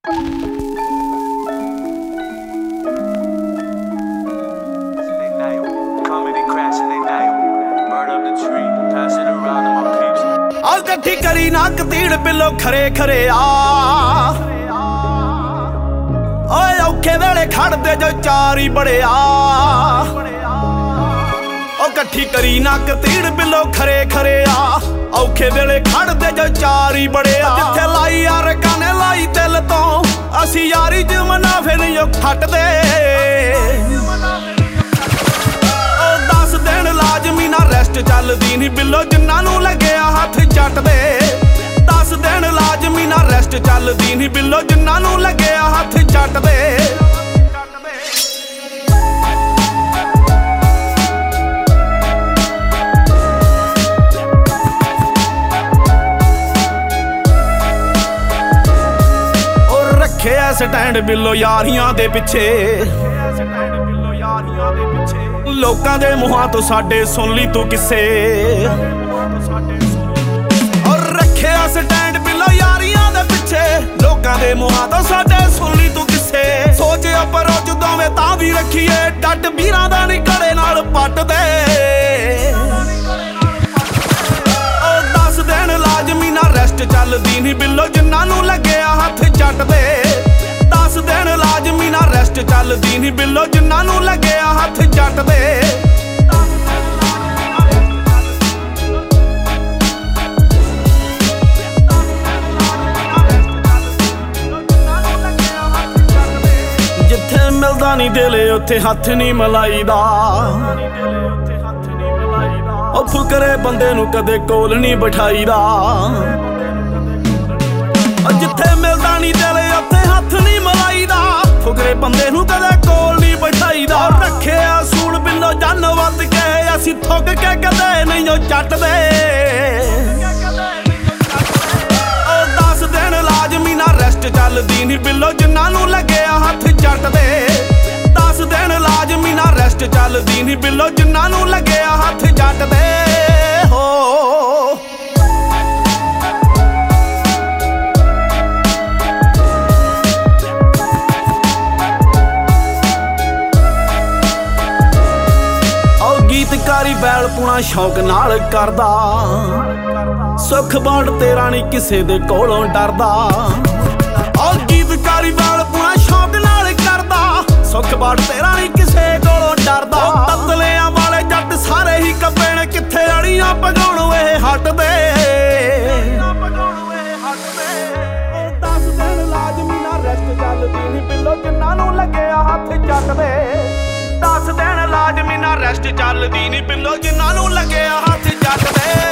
कट्ठी करी ना कतीड़ पिलो खरे खरे ओए औखे वेले खड़दे जो चार ही बड़े ओ कट्ठी करी ना कतीड़ पिलो खरे खरे औखे वेले खड़दे जो चार ही बड़े जिथे लाई यार काने लाई दिल तो असी यारी च मुनाफे नहीं खटदे 10 दिन लाजमी ना रेस्ट चलदी नहीं बिल्लो जिन्ना नूं लग्या हथ जट दे 10 दिन लाजमी ना रेस्ट चलदी नहीं बिल्लो जिन्ना नूं लग्या हथ जट दे स्टैंड बिल्लो यारियां दे पिछे लोकां दे मुहां तो साडे सुन ली तू किसे और रखिया स्टैंड बिल्लो यारियां दे पिछे लोकां दे मुहां तो साडे सुन ली तू किसे सोचे पर दोवें तां भी रखिए डट बीरां दा नहीं कड़े नाल पट दे 10 दिन लाजमी ना रेस्ट चलदी नहीं बिल्लो जिन्ना नूं लग्या हथ जट दे 10 दिन लाजमी ना रेस्ट चलदी नहीं बिल्लो जिन्ना नूं लग्या हथ जट दे जिथे मिलदा नहीं दिल उत्थे हथ नहीं मलाईदा ओ फुकरे बंदे नूं कदे कोल नहीं बिठाईदा जिथे मिलदा नहीं दिल उत्थे हथ नहीं मलाईदा फुकरे बंदे नूं कदे कोल नहीं बिठाईदा रखिया सूल बिल्लो जन वध के असी थुक के कदे नहीं चटदे 10 दिन लाजमी ना रेस्ट चलदी नहीं बिल्लो जिन्ना नूं लग्या हथ जट दे 10 दिन लाजमी ना रेस्ट चलदी नहीं बिल्लो जिन्ना नूं लग्या हथ जट दे हो गीतकारी बैल पुणा शौक नाल करदा सुख बांट तेरा नहीं किसे दे कोलों डरदा और गीतकारी बैल पुणा शौक नाल करदा सुख बांट तेरा नहीं किसे कोलों डरदा ततलियां वाले जट सारे ही कब्बे ने किथे अड़ियां भगाउण वे हटदे 10 दिन लाजमी ना रेस्ट चलदी नहीं बिल्लो जिन्ना नूं लग्या हथ जट दे 10 दिन लाजमी ना रेस्ट चलदी नहीं बिल्लो जिन्ना नूं लग्या हथ जट दे